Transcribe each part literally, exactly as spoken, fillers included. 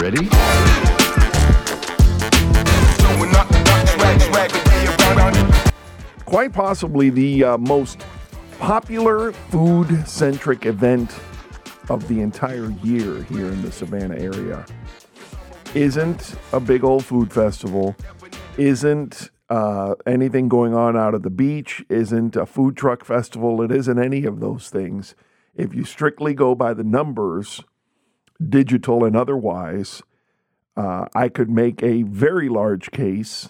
ready? Quite possibly the uh, most popular food-centric event of the entire year here in the Savannah area isn't a big old food festival, isn't uh, anything going on out at the beach, isn't a food truck festival. It isn't any of those things. If you strictly go by the numbers, digital and otherwise, uh, I could make a very large case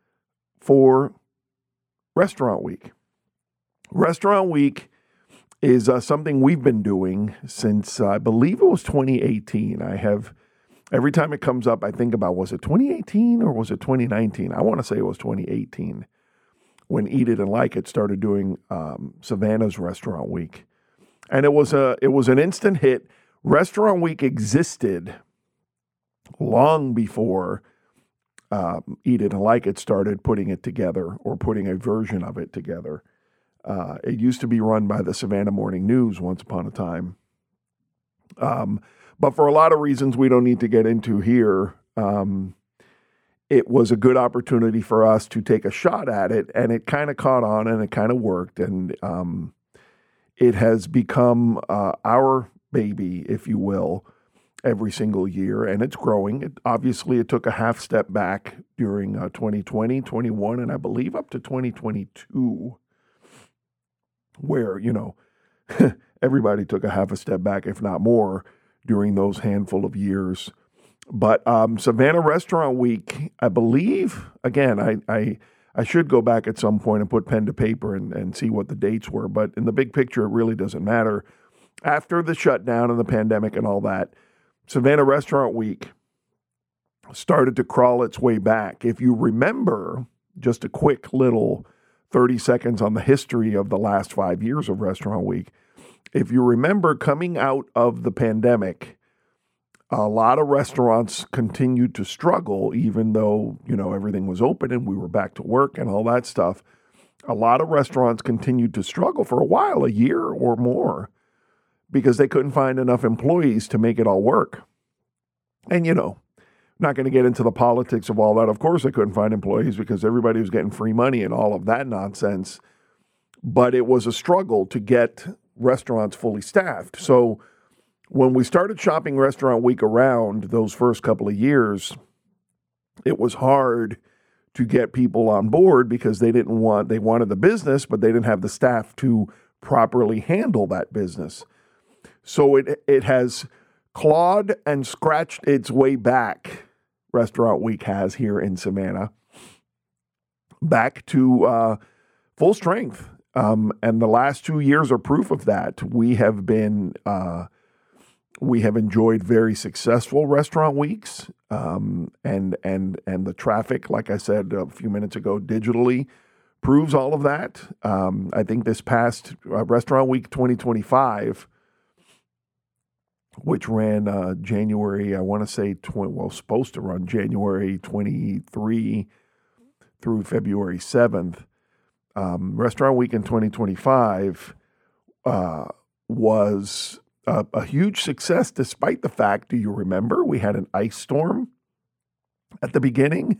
for Restaurant Week. Restaurant Week is uh, something we've been doing since uh, I believe it was twenty eighteen. I have, every time it comes up, I think about, was it twenty eighteen or was it twenty nineteen? I want to say it was twenty eighteen when Eat It and Like It started doing um, Savannah's Restaurant Week. And it was a it was an instant hit. Restaurant Week existed long before um, Eat It and Like It started putting it together or putting a version of it together. Uh, it used to be run by the Savannah Morning News once upon a time. Um, but for a lot of reasons we don't need to get into here, um, it was a good opportunity for us to take a shot at it, and it kind of caught on and it kind of worked. And um, it has become uh, our baby, if you will, every single year, and it's growing. It, obviously, it took a half step back during uh, twenty twenty, twenty-one, and I believe up to twenty twenty-two, where, you know, everybody took a half a step back, if not more, during those handful of years. But um, Savannah Restaurant Week, I believe, again, I, I I should go back at some point and put pen to paper and, and see what the dates were, but in the big picture, it really doesn't matter. After the shutdown and the pandemic and all that, Savannah Restaurant Week started to crawl its way back. If you remember, just a quick little thirty seconds on the history of the last five years of Restaurant Week. If you remember, coming out of the pandemic, a lot of restaurants continued to struggle, even though, you know, everything was open and we were back to work and all that stuff. A lot of restaurants continued to struggle for a while, a year or more, because they couldn't find enough employees to make it all work. And, you know, not going to get into the politics of all that. Of course, they couldn't find employees because everybody was getting free money and all of that nonsense. But it was a struggle to get restaurants fully staffed. So when we started shopping Restaurant Week around those first couple of years, it was hard to get people on board because they didn't want, they wanted the business, but they didn't have the staff to properly handle that business. So it it has clawed and scratched its way back, Restaurant Week has here in Savannah, back to uh, full strength. Um, and the last two years are proof of that. We have been, uh, we have enjoyed very successful Restaurant Weeks, um, and and and the traffic, like I said a few minutes ago, digitally proves all of that. Um, I think this past uh, Restaurant Week twenty twenty-five, which ran uh, January, I want to say, twenty, well, supposed to run January twenty-third through February seventh. Um, Restaurant Week in twenty twenty-five uh, was a, a huge success, despite the fact, do you remember, we had an ice storm at the beginning?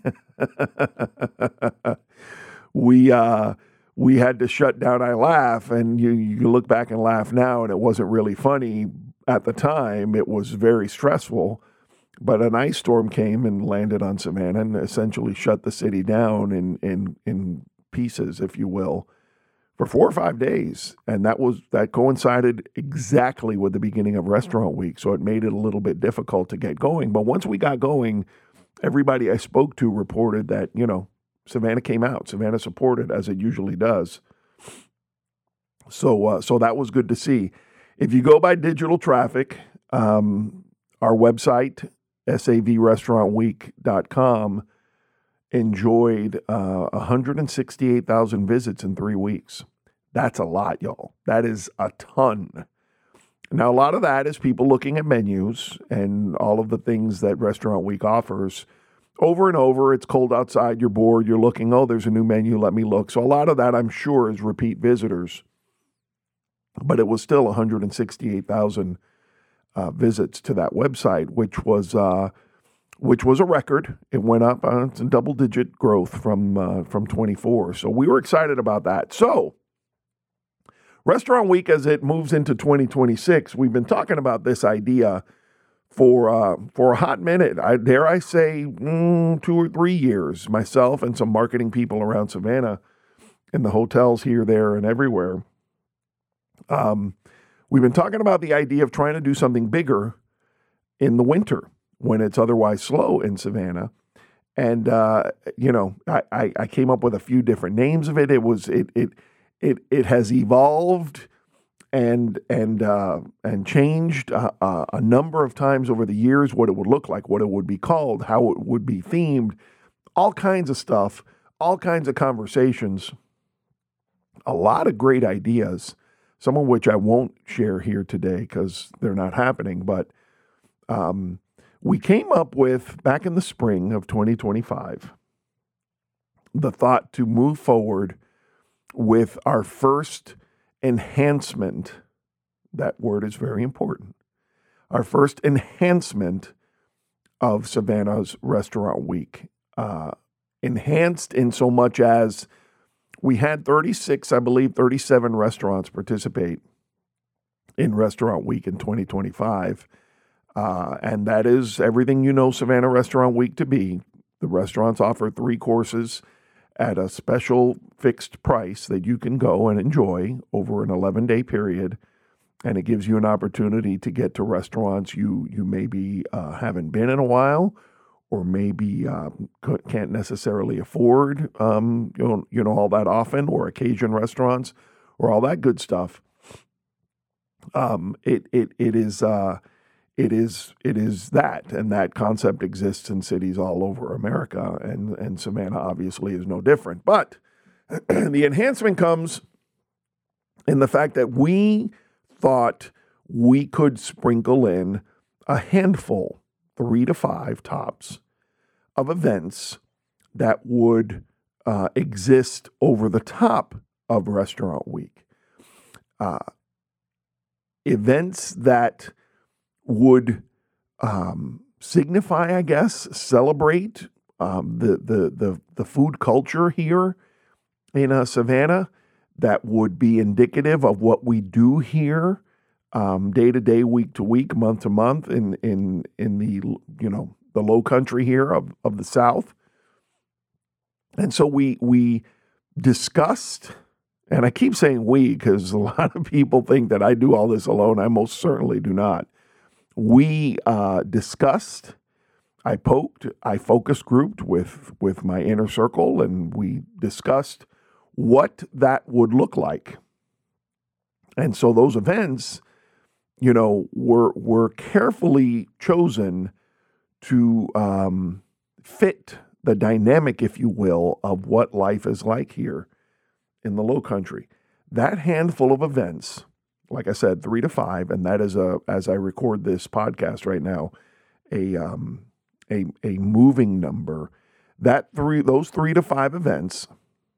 we uh, we had to shut down. I laugh, and you, you look back and laugh now, and it wasn't really funny. At the time, it was very stressful, but an ice storm came and landed on Savannah and essentially shut the city down in in in pieces, if you will, for four or five days. And that was that coincided exactly with the beginning of Restaurant Week, so it made it a little bit difficult to get going. But once we got going, everybody I spoke to reported that, you know, Savannah came out. Savannah supported, as it usually does. So, uh, so that was good to see. If you go by digital traffic, um, our website, S A V restaurant week dot com, enjoyed uh, one hundred sixty-eight thousand visits in three weeks. That's a lot, y'all. That is a ton. Now, a lot of that is people looking at menus and all of the things that Restaurant Week offers. Over and over, it's cold outside, you're bored, you're looking, oh, there's a new menu, let me look. So a lot of that, I'm sure, is repeat visitors. But it was still one hundred sixty-eight thousand uh, visits to that website, which was uh, which was a record. It went up uh, it's a double-digit growth from uh, from twenty-four. So we were excited about that. So Restaurant Week, as it moves into twenty twenty-six, we've been talking about this idea for uh, for a hot minute. I dare I say mm, two or three years. Myself and some marketing people around Savannah, in the hotels here, there, and everywhere. Um, we've been talking about the idea of trying to do something bigger in the winter when it's otherwise slow in Savannah. And, uh, you know, I, I, I came up with a few different names of it. It was, it, it, it, it has evolved and, and, uh, and changed uh, uh, a number of times over the years, what it would look like, what it would be called, how it would be themed, all kinds of stuff, all kinds of conversations, a lot of great ideas, some of which I won't share here today because they're not happening. But, um, we came up with, back in the spring of twenty twenty-five, the thought to move forward with our first enhancement. That word is very important. Our first enhancement of Savannah's Restaurant Week. Uh, enhanced in so much as we had thirty-six, I believe, thirty-seven restaurants participate in Restaurant Week in twenty twenty-five. Uh, and that is everything you know Savannah Restaurant Week to be. The restaurants offer three courses at a special fixed price that you can go and enjoy over an eleven-day period. And it gives you an opportunity to get to restaurants you you maybe uh, haven't been in a while, or maybe uh, can't necessarily afford, um, you know, you know, all that often, or occasion restaurants, or all that good stuff. Um, it it it is. Uh, It is it is that, and that concept exists in cities all over America, and, and Savannah obviously is no different. But the enhancement comes in the fact that we thought we could sprinkle in a handful, three to five tops, of events that would uh, exist over the top of Restaurant Week. Uh, events that would um, signify, I guess, celebrate um, the, the the the food culture here in uh, Savannah, that would be indicative of what we do here, um, day to day, week to week, month to month, in in in the you know the Low Country here of, of the South. And so we we discussed, and I keep saying we because a lot of people think that I do all this alone. I most certainly do not. We uh, discussed, I poked, I focus grouped with, with my inner circle, and we discussed what that would look like. And so those events, you know, were were carefully chosen to um, fit the dynamic, if you will, of what life is like here in the Low Country. That handful of events, like I said, three to five, and that is a, as I record this podcast right now, a um, a a moving number. That three, those three to five events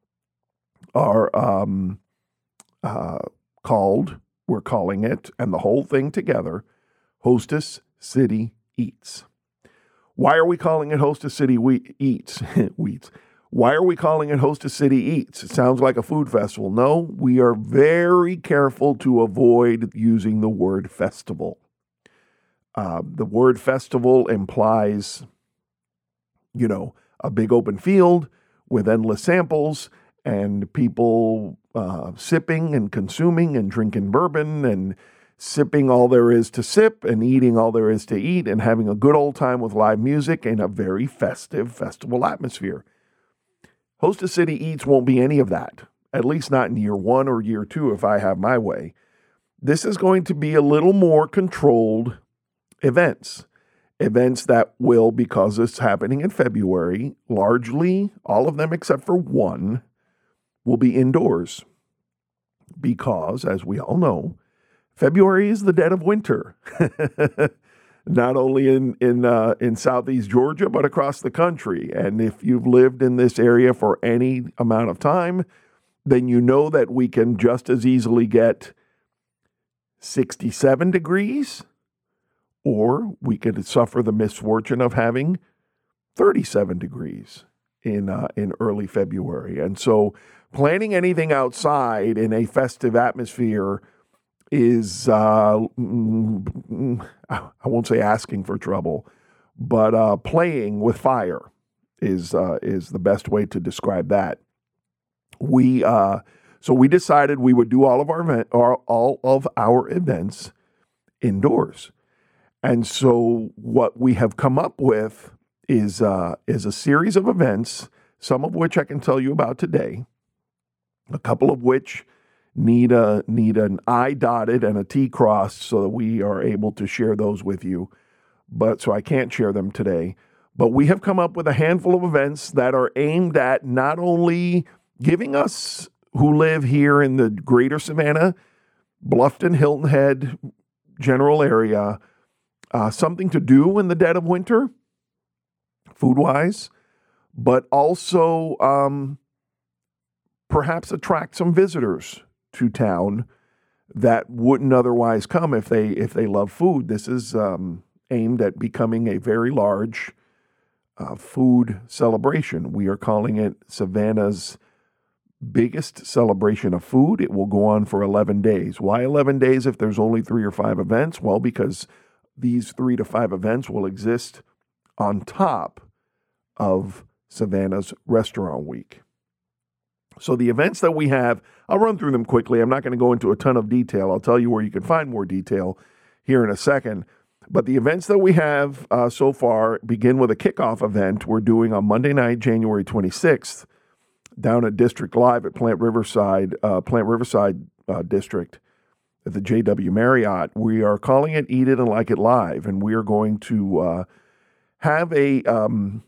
are um, uh, called. We're calling it, and the whole thing together, Hostess City Eats. Why are we calling it Hostess City we- Eats? Eats. Why are we calling it Hostess City Eats? It sounds like a food festival. No, we are very careful to avoid using the word festival. Uh, the word festival implies, you know, a big open field with endless samples and people uh, sipping and consuming and drinking bourbon and sipping all there is to sip and eating all there is to eat and having a good old time with live music in a very festive festival atmosphere. Hostess City Eats won't be any of that, at least not in year one or year two if I have my way. This is going to be a little more controlled events. Events that will, because it's happening in February, largely, all of them except for one, will be indoors. Because, as we all know, February is the dead of winter. Not only in in uh, in Southeast Georgia, but across the country. And if you've lived in this area for any amount of time, then you know that we can just as easily get sixty-seven degrees or we could suffer the misfortune of having thirty-seven degrees in uh, in early February. And so planning anything outside in a festive atmosphere is, uh, mm, I won't say asking for trouble, but uh, playing with fire is uh, is the best way to describe that. We uh, so we decided we would do all of our event, or all of our events indoors, and so what we have come up with is uh, is a series of events, some of which I can tell you about today, a couple of which need a need an I dotted and a T crossed so that we are able to share those with you. But so I can't share them today. But we have come up with a handful of events that are aimed at not only giving us who live here in the greater Savannah, Bluffton, Hilton Head general area, uh, something to do in the dead of winter, food-wise, but also um, perhaps attract some visitors to town that wouldn't otherwise come if they if they love food. This is um, aimed at becoming a very large uh, food celebration. We are calling it Savannah's biggest celebration of food. It will go on for eleven days. Why eleven days if there's only three or five events? Well, because these three to five events will exist on top of Savannah's Restaurant Week. So the events that we have, I'll run through them quickly. I'm not going to go into a ton of detail. I'll tell you where you can find more detail here in a second. But the events that we have uh, so far begin with a kickoff event we're doing on Monday night, January twenty-sixth, down at District Live at Plant Riverside, uh, Plant Riverside uh, District at the J W Marriott. We are calling it Eat It and Like It Live, and we are going to uh, have a... Um,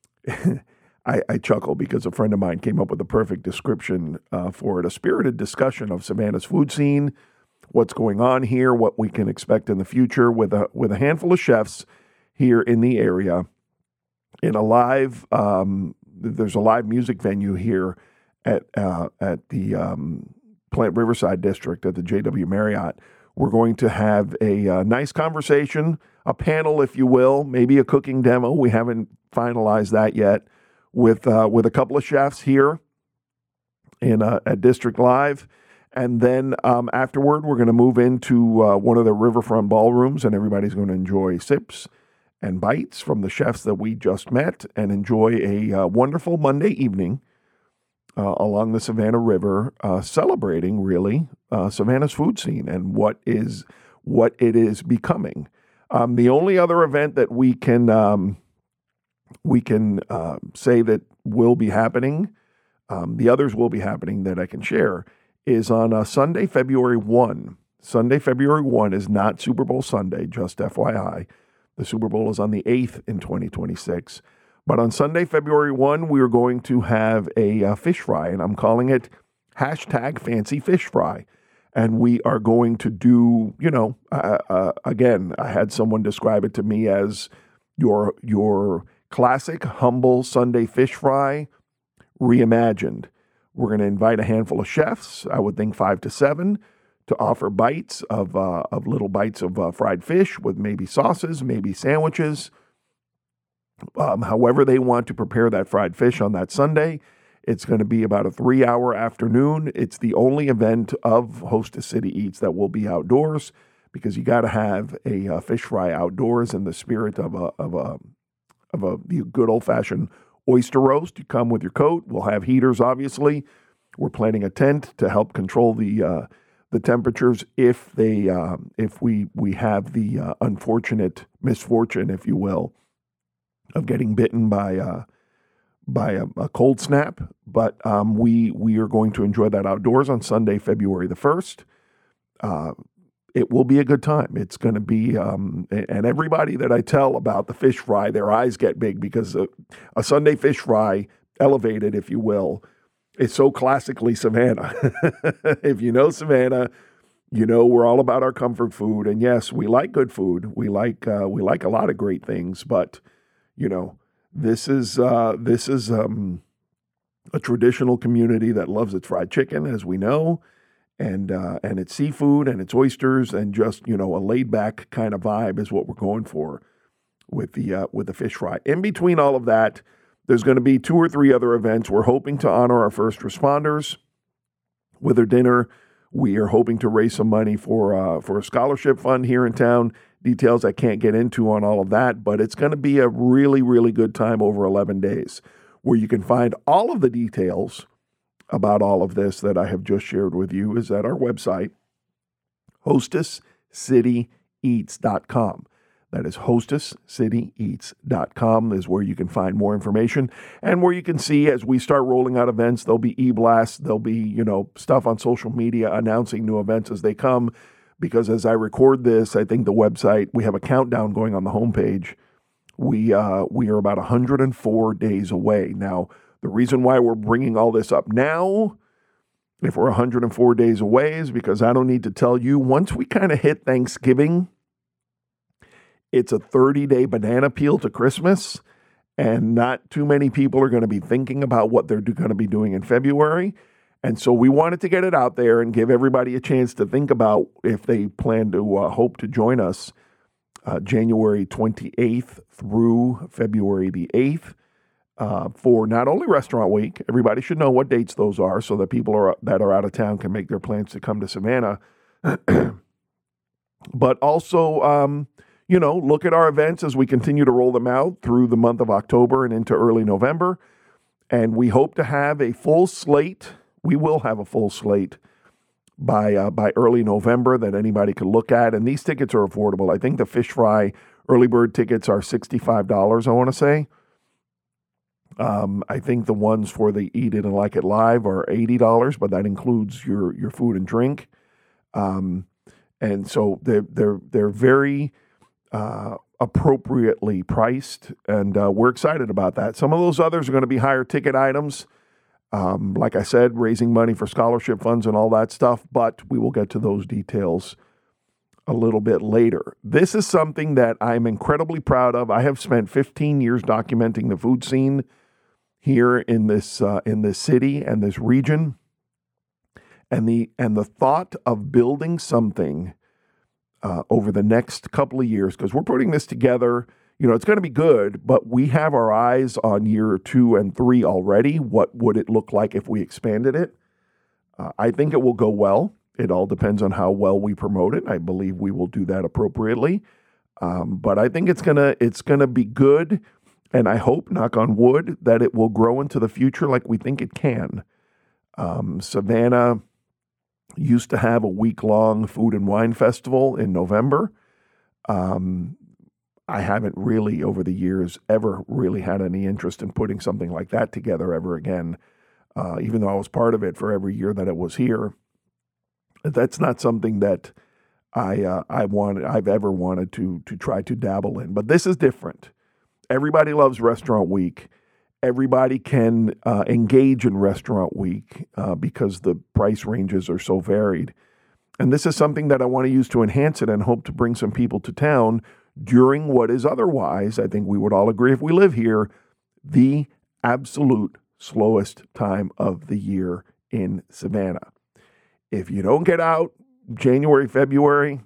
I, I chuckle because a friend of mine came up with a perfect description uh, for it, a spirited discussion of Savannah's food scene, what's going on here, what we can expect in the future with a with a handful of chefs here in the area in a live, um, there's a live music venue here at, uh, at the um, Plant Riverside District at the J W Marriott. We're going to have a uh, nice conversation, a panel, if you will, maybe a cooking demo. We haven't finalized that yet. With uh, with a couple of chefs here in uh, at District Live, and then um, afterward we're going to move into uh, one of the riverfront ballrooms, and everybody's going to enjoy sips and bites from the chefs that we just met, and enjoy a uh, wonderful Monday evening uh, along the Savannah River, uh, celebrating really uh, Savannah's food scene and what is what it is becoming. Um, the only other event that we can um, we can uh, say that will be happening, um, the others will be happening that I can share, is on uh, Sunday, February first. Sunday, February first is not Super Bowl Sunday, just F Y I. The Super Bowl is on the eighth in twenty twenty-six. But on Sunday, February first, we are going to have a uh, fish fry, and I'm calling it hashtag Fancy Fish Fry. And we are going to do, you know, uh, uh, again, I had someone describe it to me as your your classic, humble Sunday fish fry reimagined. We're going to invite a handful of chefs, I would think five to seven, to offer bites of uh, of little bites of uh, fried fish with maybe sauces, maybe sandwiches, um, however they want to prepare that fried fish on that Sunday. It's going to be about a three-hour afternoon. It's the only event of Hostess City Eats that will be outdoors, because you got to have a uh, fish fry outdoors in the spirit of a of a of a the good old-fashioned oyster roast. You come with your coat. We'll have heaters, obviously. We're planning a tent to help control the uh, the temperatures if they um, if we we have the uh, unfortunate misfortune, if you will, of getting bitten by uh, by a, a cold snap. But um, we we are going to enjoy that outdoors on Sunday, February the first. Uh, It will be a good time. It's going to be, um, and everybody that I tell about the fish fry, their eyes get big, because a, a Sunday fish fry, elevated, if you will, is so classically Savannah. If you know Savannah, you know we're all about our comfort food. And yes, we like good food. We like uh, we like a lot of great things. But you know, this is uh, this is um, a traditional community that loves its fried chicken, as we know. And uh, and it's seafood and it's oysters and just, you know, a laid back kind of vibe is what we're going for with the uh, with the fish fry. In between all of that, there's going to be two or three other events. We're hoping to honor our first responders with a dinner. We are hoping to raise some money for uh, for a scholarship fund here in town. Details I can't get into on all of that, but it's going to be a really, really good time over eleven days, where you can find all of the details about all of this that I have just shared with you is at our website, hostess city eats dot com. That is hostess city eats dot com is where you can find more information and where you can see as we start rolling out events. There'll be e-blasts, there'll be, you know, stuff on social media announcing new events as they come. Because as I record this, I think the website, we have a countdown going on the homepage. We uh, we are about one hundred four days away. Now, the reason why we're bringing all this up now, if we're one hundred four days away, is because I don't need to tell you, once we kind of hit Thanksgiving, it's a thirty-day banana peel to Christmas, and not too many people are going to be thinking about what they're going to be doing in February. And so we wanted to get it out there and give everybody a chance to think about if they plan to uh, hope to join us uh, January twenty-eighth through February the eighth. Uh, for not only Restaurant Week, everybody should know what dates those are so that people are, that are out of town can make their plans to come to Savannah. But also, um, you know, look at our events as we continue to roll them out through the month of October and into early November. And we hope to have a full slate. We will have a full slate by uh, by early November that anybody can look at. And these tickets are affordable. I think the fish fry early bird tickets are sixty-five dollars, I want to say. Um, I think the ones for the Eat It and Like It Live are eighty dollars, but that includes your your food and drink. Um, and so they're, they're, they're very uh, appropriately priced, and uh, we're excited about that. Some of those others are going to be higher ticket items. Um, like I said, raising money for scholarship funds and all that stuff, but we will get to those details a little bit later. This is something that I'm incredibly proud of. I have spent fifteen years documenting the food scene here in this uh, in this city and this region, and the and the thought of building something uh, over the next couple of years, because we're putting this together. You know, it's going to be good, but we have our eyes on year two and three already. What would it look like if we expanded it? Uh, I think it will go well. It all depends on how well we promote it. I believe we will do that appropriately. Um, but I think it's gonna it's gonna be good, and I hope, knock on wood, that it will grow into the future like we think it can. Um, Savannah used to have a week-long food and wine festival in November. Um, I haven't really, over the years, ever really had any interest in putting something like that together ever again, uh, even though I was part of it for every year that it was here. That's not something that I uh, I wanted, I've ever wanted to to try to dabble in. But this is different. Everybody loves Restaurant Week. Everybody can uh, engage in Restaurant Week uh, because the price ranges are so varied. And this is something that I want to use to enhance it and hope to bring some people to town during what is otherwise, I think we would all agree if we live here, the absolute slowest time of the year in Savannah. If you don't get out January, February,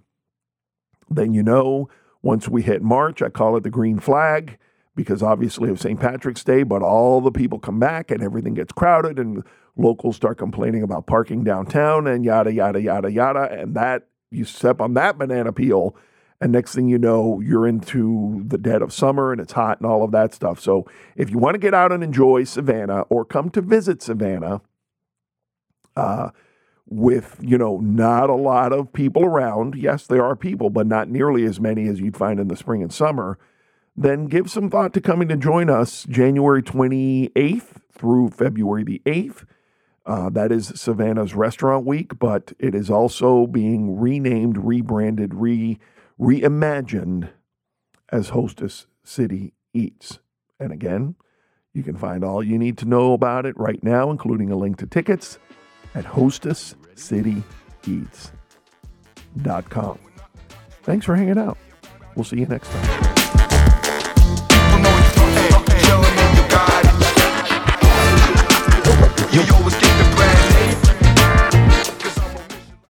then you know once we hit March, I call it the green flag because obviously of Saint Patrick's Day, but all the people come back and everything gets crowded and locals start complaining about parking downtown and yada, yada, yada, yada. And that, you step on that banana peel, and next thing you know, you're into the dead of summer and it's hot and all of that stuff. So if you want to get out and enjoy Savannah or come to visit Savannah uh, with, you know, not a lot of people around, yes, there are people, but not nearly as many as you'd find in the spring and summer, then give some thought to coming to join us January twenty-eighth through February the eighth. Uh, that is Savannah's Restaurant Week, but it is also being renamed, rebranded, re reimagined as Hostess City Eats. And again, you can find all you need to know about it right now, including a link to tickets at hostess city eats dot com. Thanks for hanging out. We'll see you next time. You always